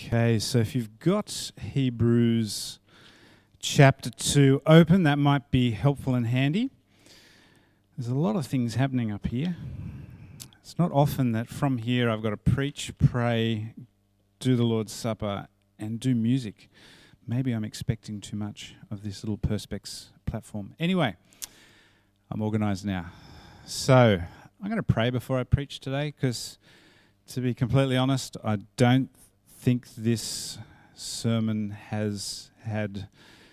Okay, so if you've got Hebrews chapter 2 open, that might be helpful and handy. There's a lot of things happening up here. It's not often that from here I've got to preach, pray, do the Lord's Supper, and do music. Maybe I'm expecting too much of this little Perspex platform. Anyway, I'm organised now. So I'm going to pray before I preach today because, to be completely honest, I don't think this sermon has had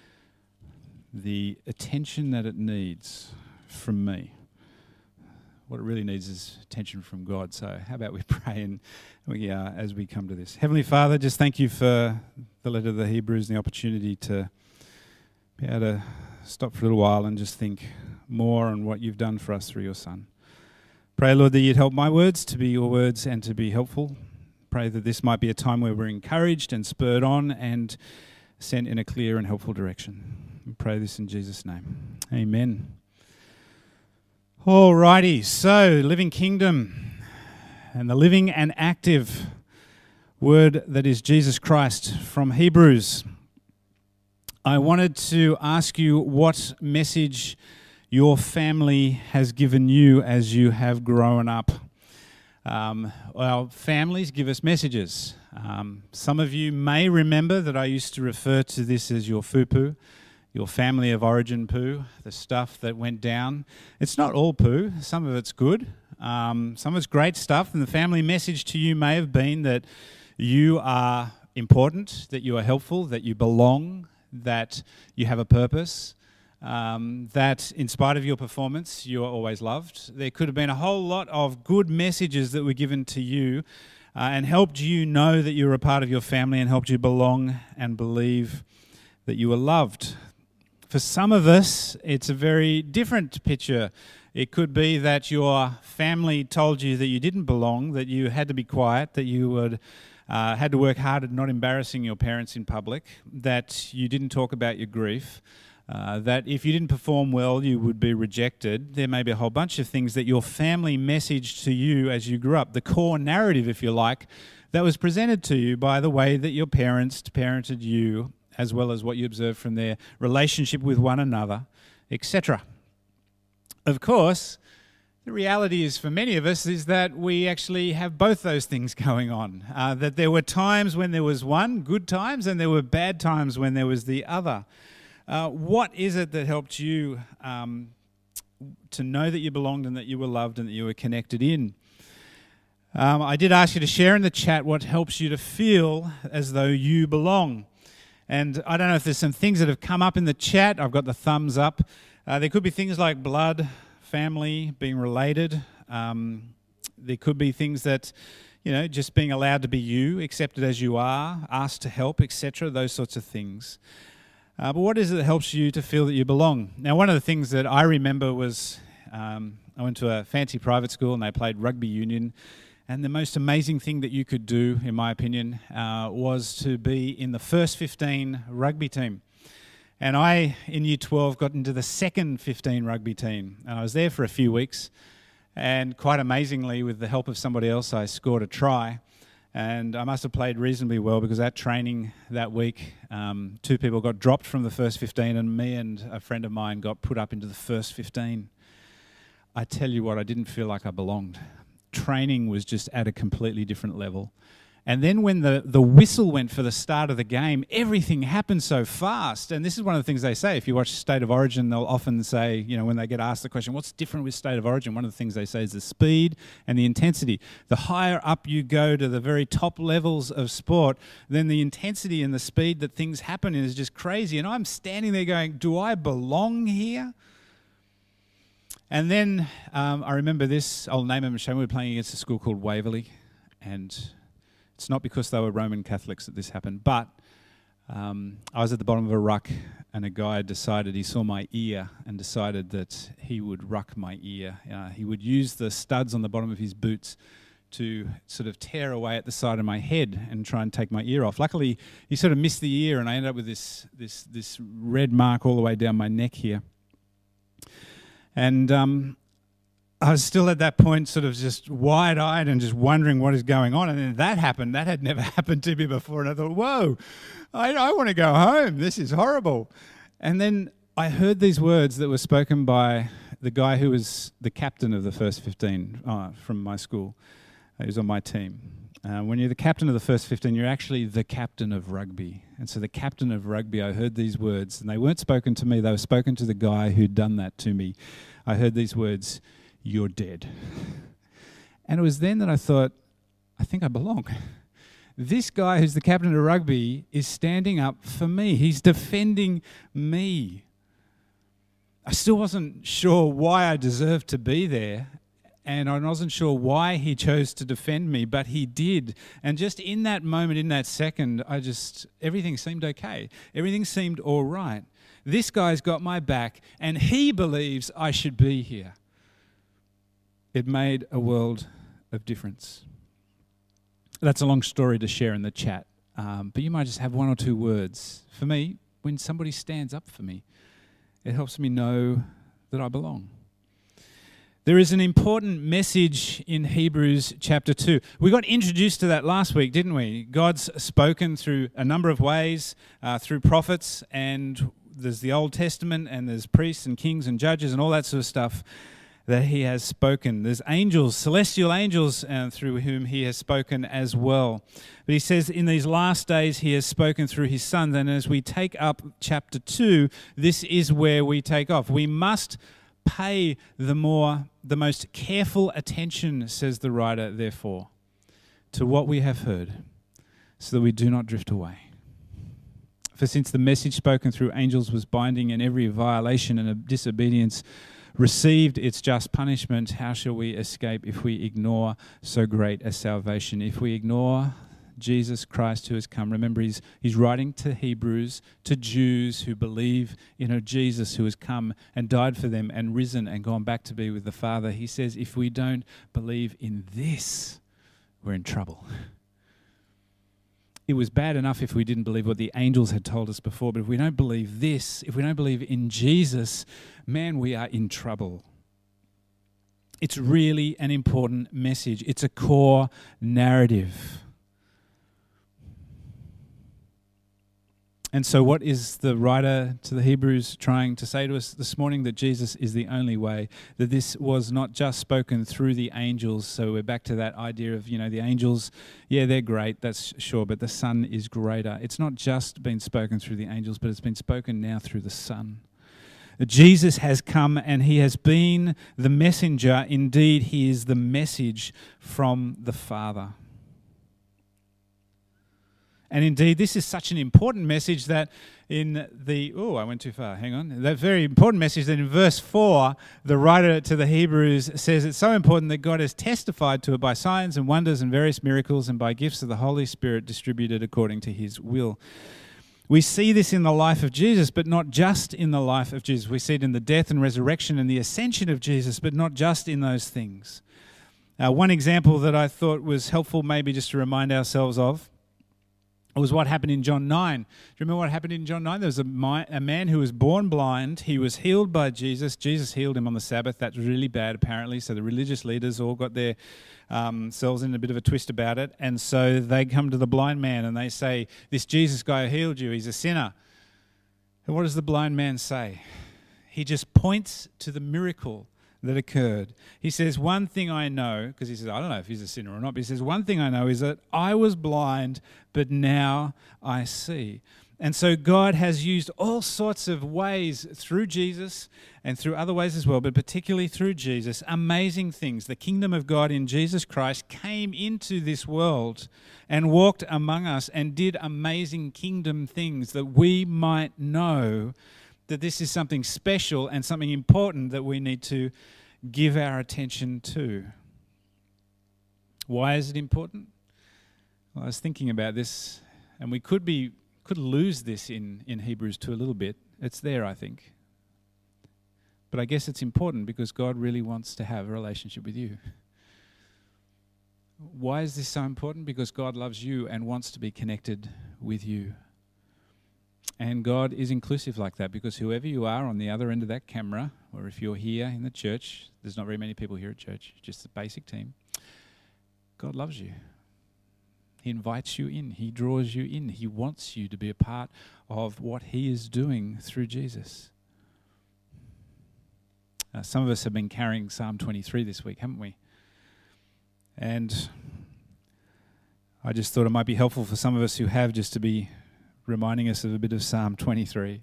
the attention that it needs from me. What it really needs is attention from God. So how about we pray and as we come to this. Heavenly Father, just thank you for the letter of the Hebrews and the opportunity to be able to stop for a little while and just think more on what you've done for us through your Son. Pray, Lord, that you'd help my words to be your words and to be helpful. Pray that this might be a time where we're encouraged and spurred on and sent in a clear and helpful direction. We pray this in Jesus' name. Amen. Alrighty, so living kingdom and the living and active word that is Jesus Christ from Hebrews. I wanted to ask you what message your family has given you as you have grown up. Well, families give us messages. Some of you may remember that I used to refer to this as your fupu, your family of origin poo, the stuff that went down. It's not all poo. Some of it's good. Some of it's great stuff. And the family message to you may have been that you are important, that you are helpful, that you belong, that you have a purpose. That in spite of your performance, you are always loved. There could have been a whole lot of good messages that were given to you and helped you know that you were a part of your family and helped you belong and believe that you were loved. For some of us, it's a very different picture. It could be that your family told you that you didn't belong, that you had to be quiet, that you would had to work hard at not embarrassing your parents in public, that you didn't talk about your grief. That if you didn't perform well, you would be rejected. There may be a whole bunch of things that your family messaged to you as you grew up. The core narrative, if you like, that was presented to you by the way that your parents parented you, as well as what you observed from their relationship with one another, etc. Of course, the reality is for many of us is that we actually have both those things going on. That there were times when there was one, good times, and there were bad times when there was the other. What is it that helped you to know that you belonged and that you were loved and that you were connected in? I did ask you to share in the chat what helps you to feel as though you belong. And I don't know if there's some things that have come up in the chat. I've got the thumbs up. There could be things like blood, family, being related. There could be things that, just being allowed to be you, accepted as you are, asked to help, etc., those sorts of things. But what is it that helps you to feel that you belong? Now, one of the things that I remember was I went to a fancy private school and they played rugby union. And the most amazing thing that you could do, in my opinion, was to be in the first 15 rugby team. And I, in Year 12, got into the second 15 rugby team. And I was there for a few weeks. And quite amazingly, with the help of somebody else, I scored a try. And I must have played reasonably well because at training that week, 2 people got dropped from the first 15 and me and a friend of mine got put up into the first 15. I tell you what, I didn't feel like I belonged. Training was just at a completely different level. And then when the whistle went for the start of the game, everything happened so fast. And this is one of the things they say. If you watch State of Origin, they'll often say, when they get asked the question, what's different with State of Origin? One of the things they say is the speed and the intensity. The higher up you go to the very top levels of sport, then the intensity and the speed that things happen is just crazy. And I'm standing there going, do I belong here? And then I remember this, I'll name them and shame. We were playing against a school called Waverley, and it's not because they were Roman Catholics that this happened, but I was at the bottom of a ruck and a guy decided, he saw my ear and decided that he would ruck my ear. He would use the studs on the bottom of his boots to sort of tear away at the side of my head and try and take my ear off. Luckily, he sort of missed the ear and I ended up with this red mark all the way down my neck here. And I was still at that point sort of just wide-eyed and just wondering what is going on. And then that happened. That had never happened to me before. And I thought, whoa, I want to go home. This is horrible. And then I heard these words that were spoken by the guy who was the captain of the first 15 from my school. He was on my team. When you're the captain of the first 15, you're actually the captain of rugby. And so the captain of rugby, I heard these words, and they weren't spoken to me. They were spoken to the guy who'd done that to me. I heard these words, "You're dead." And it was then that I thought, I think I belong. This guy who's the captain of rugby is standing up for me. He's defending me. I still wasn't sure why I deserved to be there, and I wasn't sure why he chose to defend me, but he did. And just in that moment, in that second, everything seemed okay. Everything seemed all right. This guy's got my back, and he believes I should be here. It made a world of difference. That's a long story to share in the chat, but you might just have one or two words. For me, when somebody stands up for me, it helps me know that I belong. There is an important message in Hebrews chapter 2. We got introduced to that last week, didn't we? God's spoken through a number of ways, through prophets, and there's the Old Testament, and there's priests and kings and judges and all that sort of stuff that he has spoken. There's angels, celestial angels, through whom he has spoken as well. But he says in these last days he has spoken through his Son. And as we take up chapter 2, this is where we take off. We must pay the most careful attention, says the writer, therefore, to what we have heard, so that we do not drift away. For since the message spoken through angels was binding, and every violation and disobedience received its just punishment, how shall we escape if we ignore so great a salvation? If we ignore Jesus Christ who has come. Remember, he's writing to Hebrews, to Jews who believe in a Jesus who has come and died for them and risen and gone back to be with the Father. He says, if we don't believe in this, we're in trouble. It was bad enough if we didn't believe what the angels had told us before, but if we don't believe this, if we don't believe in Jesus, man, we are in trouble. It's really an important message. It's a core narrative. And so what is the writer to the Hebrews trying to say to us this morning? That Jesus is the only way, that this was not just spoken through the angels. So we're back to that idea of, the angels, yeah, they're great, that's sure, but the Son is greater. It's not just been spoken through the angels, but it's been spoken now through the Son. Jesus has come and he has been the messenger. Indeed, he is the message from the Father. And indeed, this is such an important message that I went too far, hang on. That very important message that in verse 4, the writer to the Hebrews says it's so important that God has testified to it by signs and wonders and various miracles and by gifts of the Holy Spirit distributed according to his will. We see this in the life of Jesus, but not just in the life of Jesus. We see it in the death and resurrection and the ascension of Jesus, but not just in those things. One example that I thought was helpful maybe just to remind ourselves of was what happened in John 9. Do you remember what happened in John 9? There was a man who was born blind. He was healed by Jesus. Jesus healed him on the Sabbath. That's really bad, apparently. So the religious leaders all got their selves in a bit of a twist about it. And so they come to the blind man and they say, this Jesus guy who healed you, he's a sinner. And what does the blind man say? He just points to the miracle that occurred. He says, one thing I know, because he says, I don't know if he's a sinner or not, but he says, one thing I know is that I was blind, but now I see. And so God has used all sorts of ways through Jesus and through other ways as well, but particularly through Jesus, amazing things. The kingdom of God in Jesus Christ came into this world and walked among us and did amazing kingdom things that we might know that this is something special and something important that we need to give our attention to. Why is it important? Well, I was thinking about this, and we could lose this in Hebrews 2 a little bit. It's there, I think. But I guess it's important because God really wants to have a relationship with you. Why is this so important? Because God loves you and wants to be connected with you. And God is inclusive like that, because whoever you are on the other end of that camera, or if you're here in the church, there's not very many people here at church, just the basic team, God loves you. He invites you in. He draws you in. He wants you to be a part of what He is doing through Jesus. Some of us have been carrying Psalm 23 this week, haven't we? And I just thought it might be helpful for some of us who have, just to be reminding us of a bit of Psalm 23.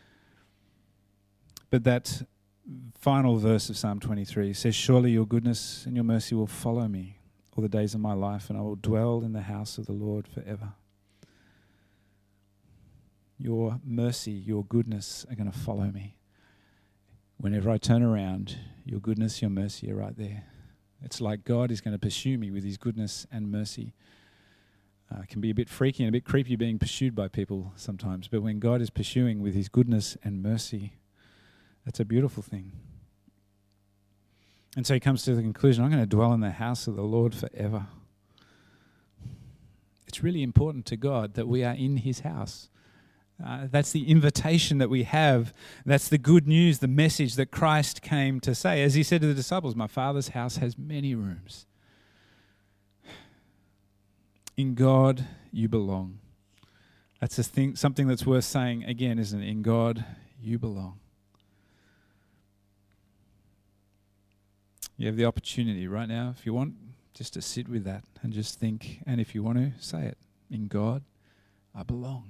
But that final verse of Psalm 23 says, "Surely your goodness and your mercy will follow me all the days of my life, and I will dwell in the house of the Lord forever." Your mercy, your goodness are going to follow me. Whenever I turn around, your goodness, your mercy are right there. It's like God is going to pursue me with His goodness and mercy. It can be a bit freaky and a bit creepy being pursued by people sometimes, but when God is pursuing with His goodness and mercy, that's a beautiful thing. And so He comes to the conclusion, I'm going to dwell in the house of the Lord forever. It's really important to God that we are in His house. That's the invitation that we have. That's the good news, the message that Christ came to say. As He said to the disciples, my Father's house has many rooms. In God you belong. That's something that's worth saying again, isn't it? In God you belong. You have the opportunity right now, if you want, just to sit with that and just think. And if you want to, say it. In God I belong.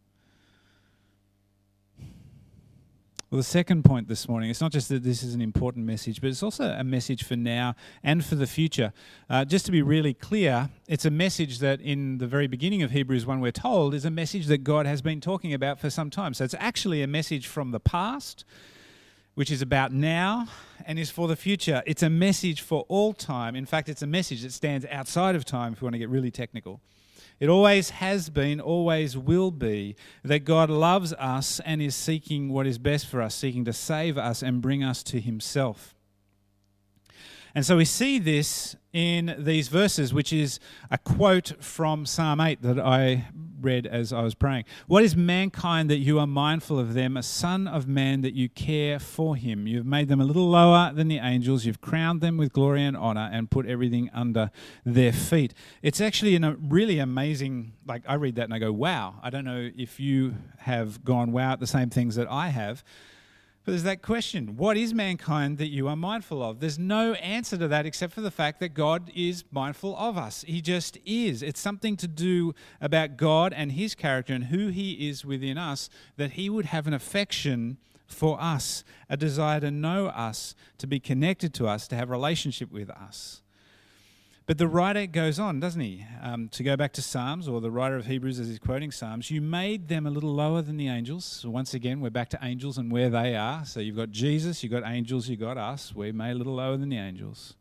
Well, the second point this morning, it's not just that this is an important message, but it's also a message for now and for the future. Just to be really clear, it's a message that in the very beginning of Hebrews 1, we're told, is a message that God has been talking about for some time. So it's actually a message from the past, which is about now and is for the future. It's a message for all time. In fact, it's a message that stands outside of time, if we want to get really technical. It always has been, always will be, that God loves us and is seeking what is best for us, seeking to save us and bring us to Himself. And so we see this in these verses, which is a quote from Psalm 8 that I read as I was praying. "What is mankind that you are mindful of them, a son of man that you care for him? You've made them a little lower than the angels. You've crowned them with glory and honor and put everything under their feet." It's actually a really amazing, like I read that and I go, wow. I don't know if you have gone wow at the same things that I have. But there's that question, what is mankind that you are mindful of? There's no answer to that except for the fact that God is mindful of us. He just is. It's something to do about God and His character and who He is within us, that He would have an affection for us, a desire to know us, to be connected to us, to have a relationship with us. But the writer goes on, doesn't he? To go back to Psalms, or the writer of Hebrews as he's quoting Psalms, you made them a little lower than the angels. So once again, we're back to angels and where they are. So you've got Jesus, you've got angels, you've got us. We're made a little lower than the angels.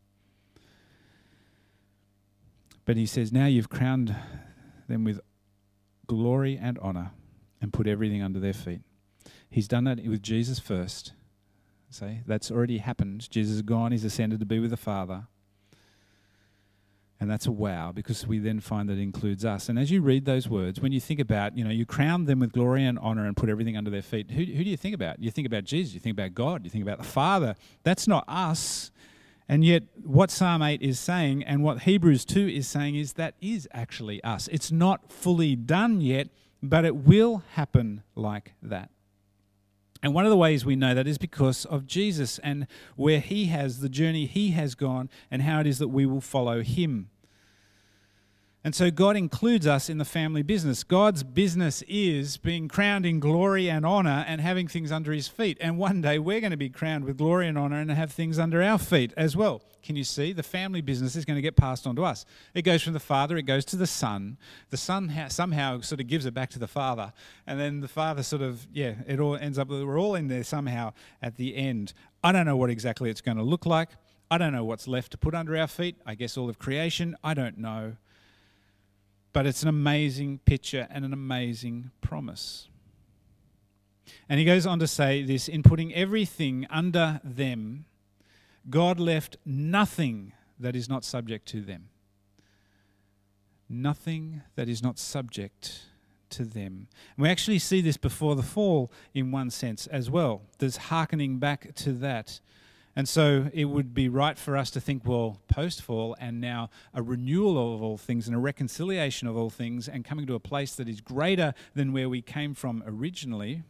But he says, now you've crowned them with glory and honor and put everything under their feet. He's done that with Jesus first. So that's already happened. Jesus is gone, He's ascended to be with the Father. And that's a wow, because we then find that it includes us. And as you read those words, when you think about, you crowned them with glory and honor and put everything under their feet, who do you think about? You think about Jesus, you think about God, you think about the Father. That's not us. And yet what Psalm 8 is saying and what Hebrews 2 is saying is that is actually us. It's not fully done yet, but it will happen like that. And one of the ways we know that is because of Jesus and where He has, the journey He has gone, and how it is that we will follow Him. And so God includes us in the family business. God's business is being crowned in glory and honor and having things under His feet. And one day we're going to be crowned with glory and honor and have things under our feet as well. Can you see? The family business is going to get passed on to us. It goes from the Father, it goes to the Son. The Son somehow sort of gives it back to the Father. And then the Father it all ends up, we're all in there somehow at the end. I don't know what exactly it's going to look like. I don't know what's left to put under our feet. I guess all of creation. I don't know. But it's an amazing picture and an amazing promise. And he goes on to say this, in putting everything under them, God left nothing that is not subject to them. Nothing that is not subject to them. And we actually see this before the fall in one sense as well. There's hearkening back to that. And so it would be right for us to think, well, post-fall and now a renewal of all things and a reconciliation of all things and coming to a place that is greater than where we came from originally,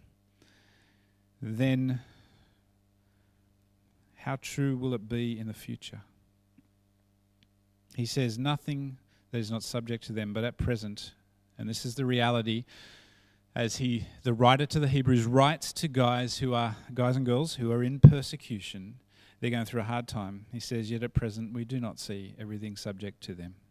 then how true will it be in the future? He says nothing that is not subject to them, but at present, and this is the reality, as the writer to the Hebrews writes to guys and girls who are in persecution, they're going through a hard time. He says, yet at present we do not see everything subject to them.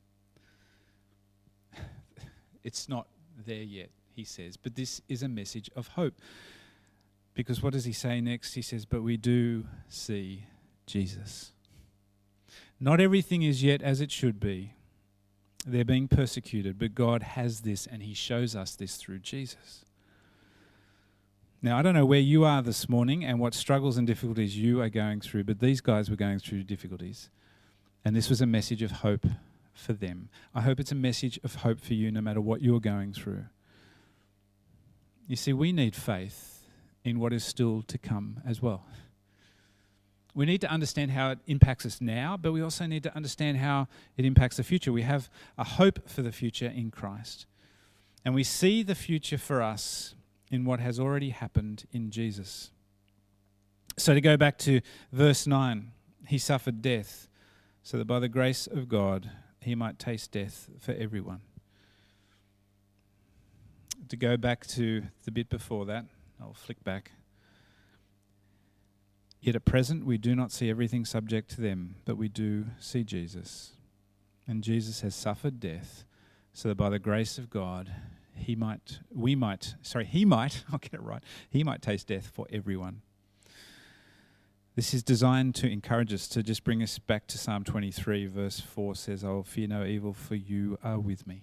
It's not there yet, he says, but this is a message of hope. Because what does he say next? He says, but we do see Jesus. Not everything is yet as it should be. They're being persecuted, but God has this and he shows us this through Jesus. Now, I don't know where you are this morning and what struggles and difficulties you are going through, but these guys were going through difficulties. And this was a message of hope for them. I hope it's a message of hope for you no matter what you're going through. You see, we need faith in what is still to come as well. We need to understand how it impacts us now, but we also need to understand how it impacts the future. We have a hope for the future in Christ. And we see the future for us in what has already happened in Jesus. So to go back to verse 9, he suffered death so that by the grace of God he might taste death for everyone. To go back to the bit before that, I'll flick back. Yet at present we do not see everything subject to them, but we do see Jesus. And Jesus has suffered death so that by the grace of God he might taste death for everyone. This is designed to encourage us, to just bring us back to Psalm 23, verse 4 says, I will fear no evil, for you are with me.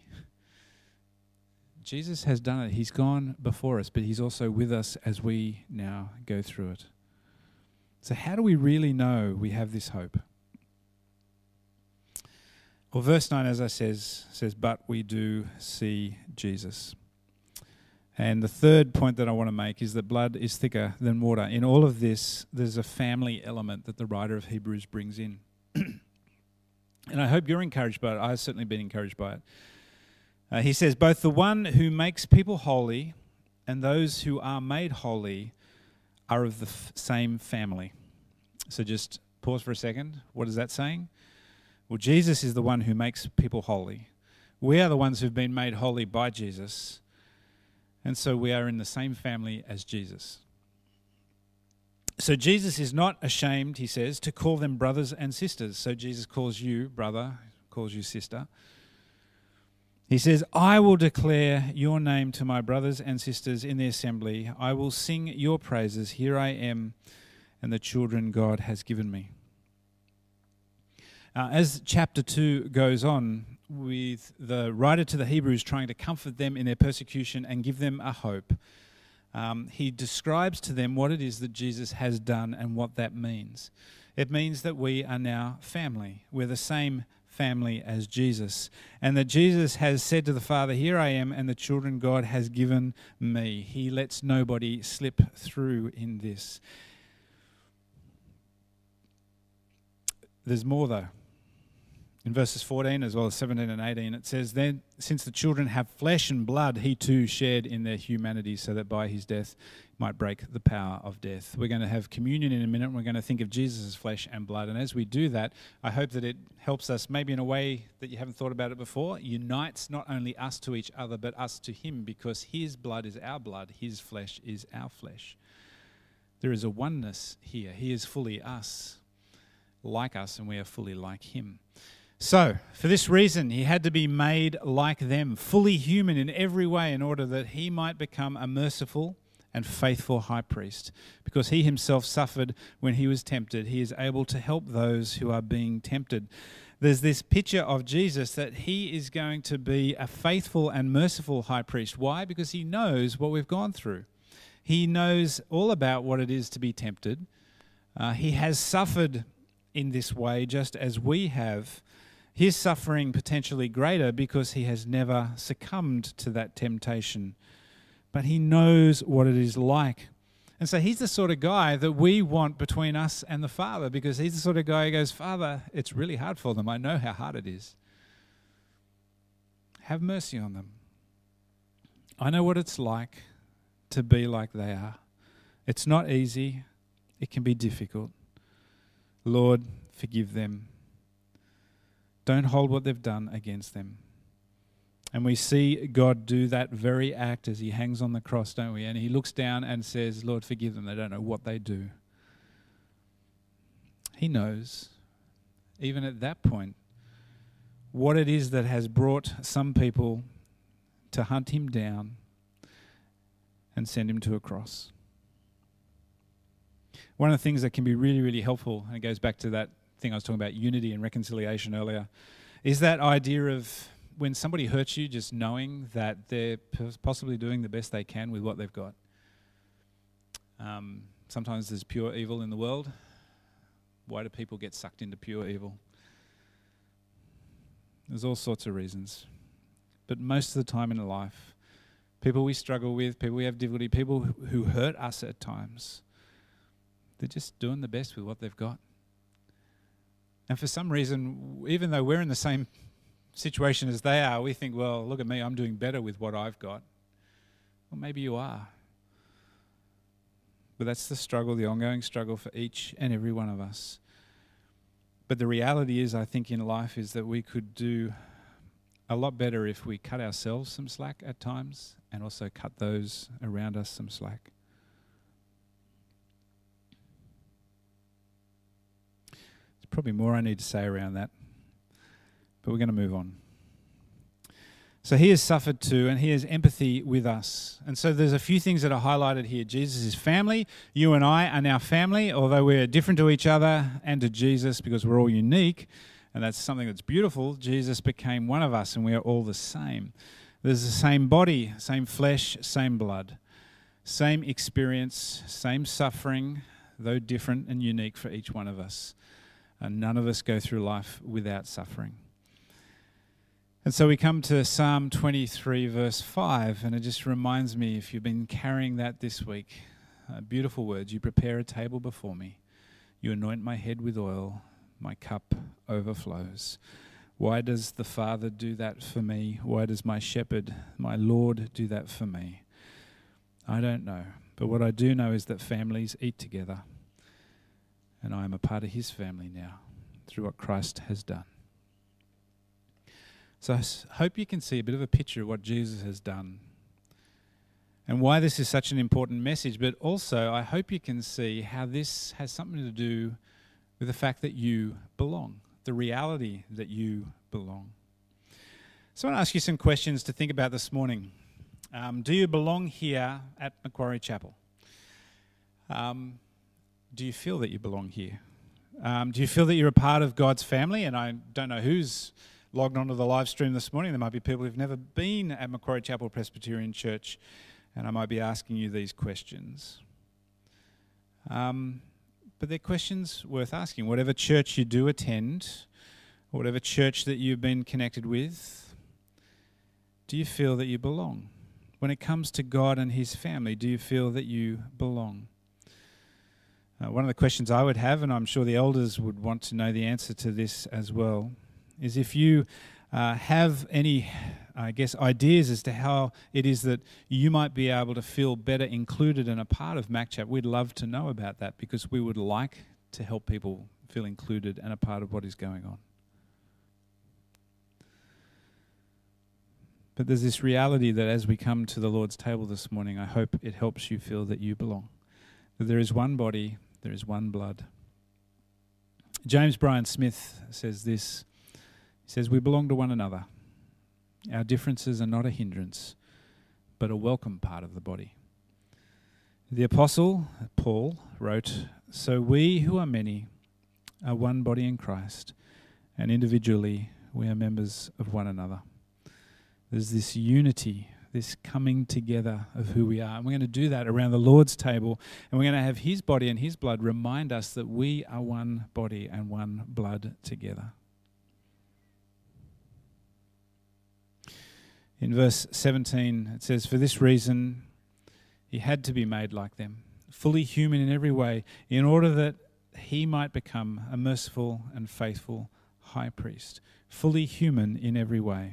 Jesus has done it. He's gone before us, but he's also with us as we now go through it. So how do we really know we have this hope? Well, verse 9, as I says, but we do see Jesus. And the third point that I want to make is that blood is thicker than water. In all of this, there's a family element that the writer of Hebrews brings in. And I hope you're encouraged by it. I've certainly been encouraged by it. He says, both the one who makes people holy and those who are made holy are of the same family. So just pause for a second. What is that saying? Well, Jesus is the one who makes people holy. We are the ones who've been made holy by Jesus. And so we are in the same family as Jesus. So Jesus is not ashamed, he says, to call them brothers and sisters. So Jesus calls you brother, calls you sister. He says, I will declare your name to my brothers and sisters in the assembly. I will sing your praises. Here I am and the children God has given me. As chapter 2 goes on, with the writer to the Hebrews trying to comfort them in their persecution and give them a hope, he describes to them what it is that Jesus has done and what that means. It means that we are now family. We're the same family as Jesus. And that Jesus has said to the Father, here I am and the children God has given me. He lets nobody slip through in this. There's more though. In verses 14 as well as 17 and 18, it says, then since the children have flesh and blood, he too shared in their humanity so that by his death might break the power of death. We're going to have communion in a minute. We're going to think of Jesus' flesh and blood. And as we do that, I hope that it helps us, maybe in a way that you haven't thought about it before, unites not only us to each other, but us to him, because his blood is our blood, his flesh is our flesh. There is a oneness here. He is fully us, like us, and we are fully like him. So, for this reason, he had to be made like them, fully human in every way, in order that he might become a merciful and faithful high priest. Because he himself suffered when he was tempted, he is able to help those who are being tempted. There's this picture of Jesus that he is going to be a faithful and merciful high priest. Why? Because he knows what we've gone through. He knows all about what it is to be tempted. He has suffered in this way just as we have. his suffering potentially greater because he has never succumbed to that temptation. But he knows what it is like. And so he's the sort of guy that we want between us and the Father, because he's the sort of guy who goes, Father, it's really hard for them. I know how hard it is. Have mercy on them. I know what it's like to be like they are. It's not easy. It can be difficult. Lord, forgive them. Don't hold what they've done against them. And we see God do that very act as he hangs on the cross, don't we? And he looks down and says, Lord, forgive them. They don't know what they do. He knows, even at that point, what it is that has brought some people to hunt him down and send him to a cross. One of the things that can be really, really helpful, and it goes back to that thing I was talking about, unity and reconciliation earlier, is that idea of when somebody hurts you, just knowing that they're possibly doing the best they can with what they've got. Sometimes there's pure evil in the world. Why do people get sucked into pure evil? There's all sorts of reasons. But most of the time in life, people we struggle with, people we have difficulty, people who hurt us at times, they're just doing the best with what they've got. And for some reason, even though we're in the same situation as they are, we think, well, look at me, I'm doing better with what I've got. Well, maybe you are. But that's the struggle, the ongoing struggle for each and every one of us. But the reality is, I think, in life is that we could do a lot better if we cut ourselves some slack at times and also cut those around us some slack. There's probably more I need to say around that, but we're going to move on. So he has suffered too, and he has empathy with us. And so there's a few things that are highlighted here. Jesus is family. You and I are now family, although we're different to each other and to Jesus because we're all unique. And that's something that's beautiful. Jesus became one of us, and we are all the same. There's the same body, same flesh, same blood, same experience, same suffering, though different and unique for each one of us. And none of us go through life without suffering. And so we come to Psalm 23, verse 5, and it just reminds me, if you've been carrying that this week, beautiful words. You prepare a table before me. You anoint my head with oil. My cup overflows. Why does the Father do that for me? Why does my shepherd, my Lord, do that for me? I don't know. But what I do know is that families eat together. And I am a part of his family now through what Christ has done. So I hope you can see a bit of a picture of what Jesus has done and why this is such an important message. But also I hope you can see how this has something to do with the fact that you belong, the reality that you belong. So I want to ask you some questions to think about this morning. Do you belong here at Macquarie Chapel? Do you feel that you belong here? Do you feel that you're a part of God's family? And I don't know who's logged onto the live stream this morning. There might be people who've never been at Macquarie Chapel Presbyterian Church, and I might be asking you these questions. But they're questions worth asking. Whatever church you do attend, or whatever church that you've been connected with, do you feel that you belong? When it comes to God and his family, do you feel that you belong? One of the questions I would have, and I'm sure the elders would want to know the answer to this as well, is if you have any, ideas as to how it is that you might be able to feel better included and a part of MacChap, we'd love to know about that because we would like to help people feel included and a part of what is going on. But there's this reality that as we come to the Lord's table this morning, I hope it helps you feel that you belong. That there is one body, there is one blood. James Bryan Smith says this. He says, we belong to one another. Our differences are not a hindrance, but a welcome part of the body. The Apostle Paul wrote, so we who are many are one body in Christ, and individually we are members of one another. There's this unity, this coming together of who we are. And we're going to do that around the Lord's table, and we're going to have his body and his blood remind us that we are one body and one blood together. In verse 17, it says, "For this reason he had to be made like them, fully human in every way, in order that he might become a merciful and faithful high priest." Fully human in every way.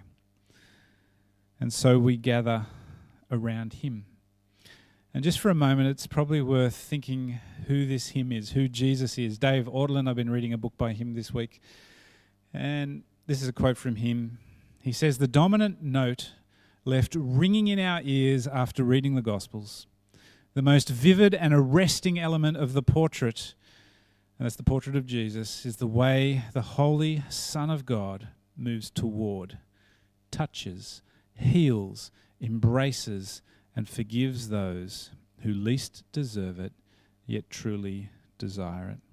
And so we gather around him. And just for a moment, it's probably worth thinking who this him is, who Jesus is. Dave Ortlund, I've been reading a book by him this week. And this is a quote from him. He says, "The dominant note left ringing in our ears after reading the Gospels, the most vivid and arresting element of the portrait, and that's the portrait of Jesus, is the way the Holy Son of God moves toward, touches, heals, embraces, and forgives those who least deserve it, yet truly desire it.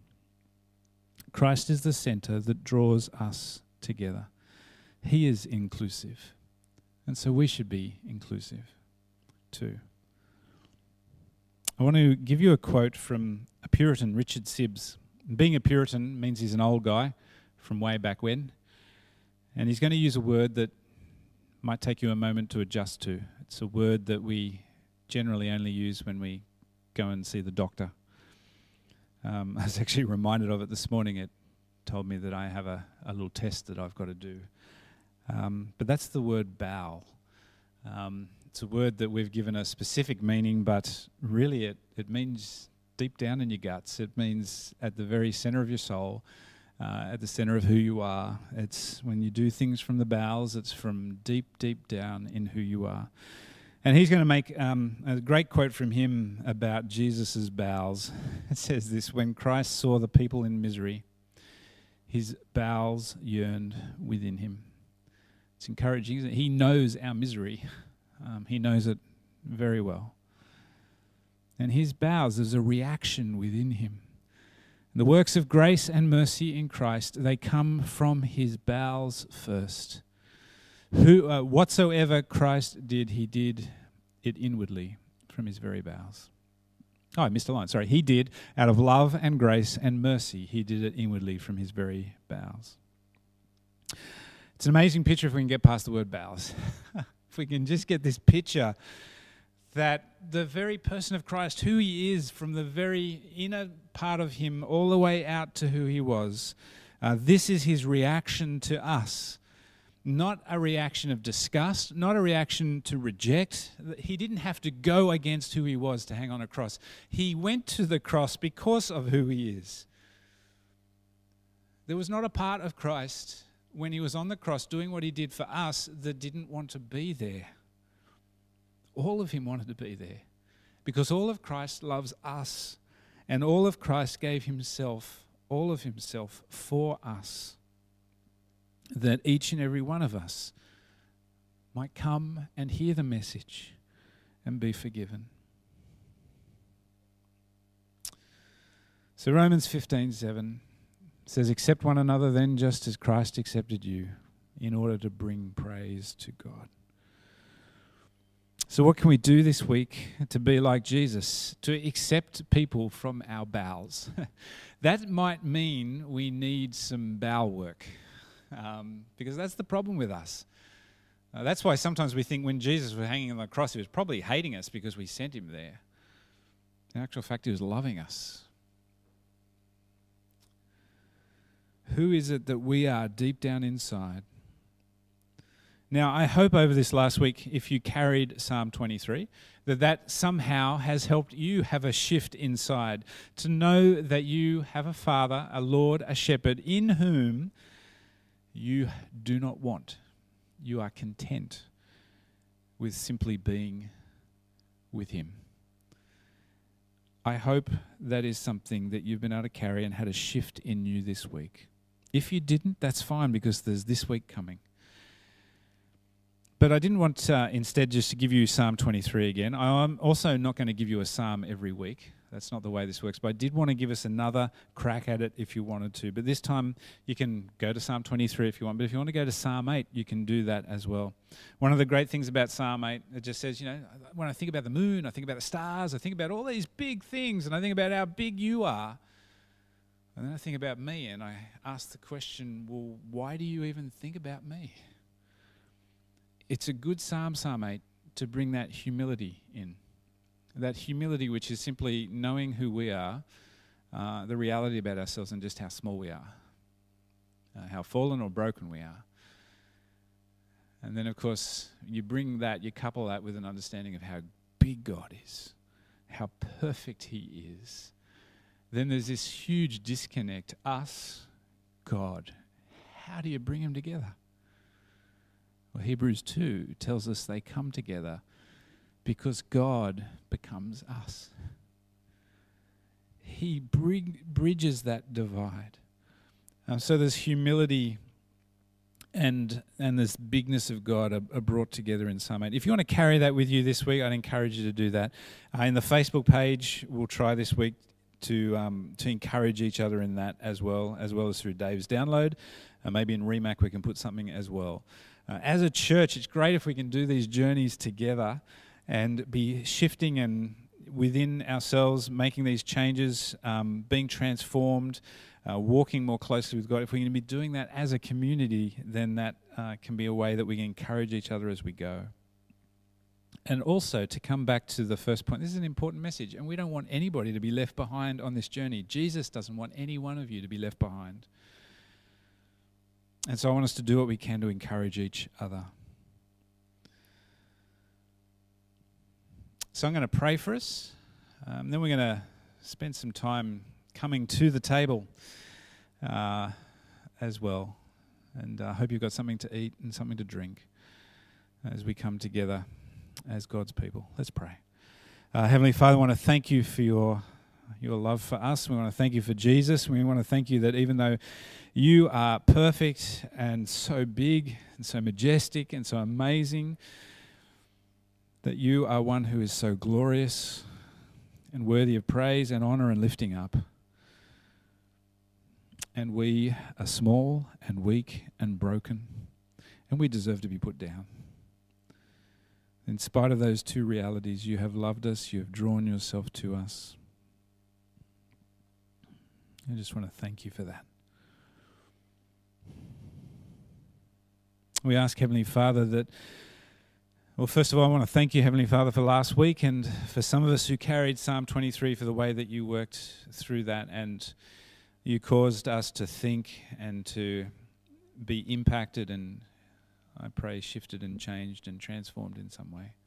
Christ is the center that draws us together. He is inclusive, and so we should be inclusive too. I want to give you a quote from a Puritan, Richard Sibbes. Being a Puritan means he's an old guy from way back when, and he's going to use a word that might take you a moment to adjust to. It's a word that we generally only use when we go and see the doctor. I was actually reminded of it this morning. It told me that I have a little test that I've got to do. But that's the word bowel. It's a word that we've given a specific meaning, but really it means deep down in your guts. It means at the very center of your soul, at the center of who you are. It's when you do things from the bowels, it's from deep, deep down in who you are. And he's going to make a great quote from him about Jesus' bowels. It says this: "When Christ saw the people in misery, his bowels yearned within him." It's encouraging, isn't it? He knows our misery. He knows it very well. And his bowels, there's a reaction within him. The works of grace and mercy in Christ, they come from his bowels first. Whatsoever Christ did, he did it inwardly from his very bowels. Oh, I missed a line. Sorry. He did out of love and grace and mercy. He did it inwardly from his very bowels. It's an amazing picture if we can get past the word bowels. If we can just get this picture that the very person of Christ, who he is from the very inner part of him all the way out to who he was, this is his reaction to us. Not a reaction of disgust, not a reaction to reject. He didn't have to go against who he was to hang on a cross. He went to the cross because of who he is. There was not a part of Christ when he was on the cross doing what he did for us that didn't want to be there. All of him wanted to be there because all of Christ loves us, and all of Christ gave himself, all of himself for us, that each and every one of us might come and hear the message and be forgiven. So Romans 15:7 says, "Accept one another then, just as Christ accepted you, in order to bring praise to God." So what can we do this week to be like Jesus, to accept people from our bowels? That might mean we need some bowel work, because that's the problem with us. That's why sometimes we think when Jesus was hanging on the cross, he was probably hating us because we sent him there. In actual fact, he was loving us. Who is it that we are deep down inside? Now, I hope over this last week, if you carried Psalm 23, that somehow has helped you have a shift inside, to know that you have a Father, a Lord, a Shepherd, in whom you do not want. You are content with simply being with him. I hope that is something that you've been able to carry and had a shift in you this week. If you didn't, that's fine, because there's this week coming. But I didn't want instead just to give you Psalm 23 again. I'm also not going to give you a psalm every week. That's not the way this works. But I did want to give us another crack at it if you wanted to. But this time you can go to Psalm 23 if you want. But if you want to go to Psalm 8, you can do that as well. One of the great things about Psalm 8, it just says, when I think about the moon, I think about the stars, I think about all these big things, and I think about how big you are. And then I think about me, and I ask the question, well, why do you even think about me? it's a good Psalm 8, to bring that humility in. That humility which is simply knowing who we are, the reality about ourselves and just how small we are, how fallen or broken we are. And then, of course, you couple that with an understanding of how big God is, how perfect He is. Then there's this huge disconnect. Us, God. How do you bring them together? Well, Hebrews 2 tells us they come together because God becomes us. He bridges that divide. So there's humility and this bigness of God are brought together in Psalm 8. If you want to carry that with you this week, I'd encourage you to do that. In the Facebook page, we'll try this week to encourage each other in that as well as through Dave's download. Maybe in Remac we can put something as well. As a church, it's great if we can do these journeys together and be shifting and within ourselves, making these changes, being transformed, walking more closely with God. If we're going to be doing that as a community, then that can be a way that we can encourage each other as we go. And also, to come back to the first point, this is an important message, and we don't want anybody to be left behind on this journey. Jesus doesn't want any one of you to be left behind. And so I want us to do what we can to encourage each other. So I'm going to pray for us. Then we're going to spend some time coming to the table as well. And I hope you've got something to eat and something to drink as we come together as God's people. Let's pray. Heavenly Father, I want to thank you for your love for us. We want to thank you for Jesus. We want to thank you that even though you are perfect and so big and so majestic and so amazing, that you are one who is so glorious and worthy of praise and honor and lifting up. And we are small and weak and broken, and we deserve to be put down. In spite of those two realities, you have loved us, you have drawn yourself to us. I just want to thank you for that. We ask, Heavenly Father, that, well, first of all, I want to thank you, Heavenly Father, for last week and for some of us who carried Psalm 23 for the way that you worked through that and you caused us to think and to be impacted and, I pray, shifted and changed and transformed in some way.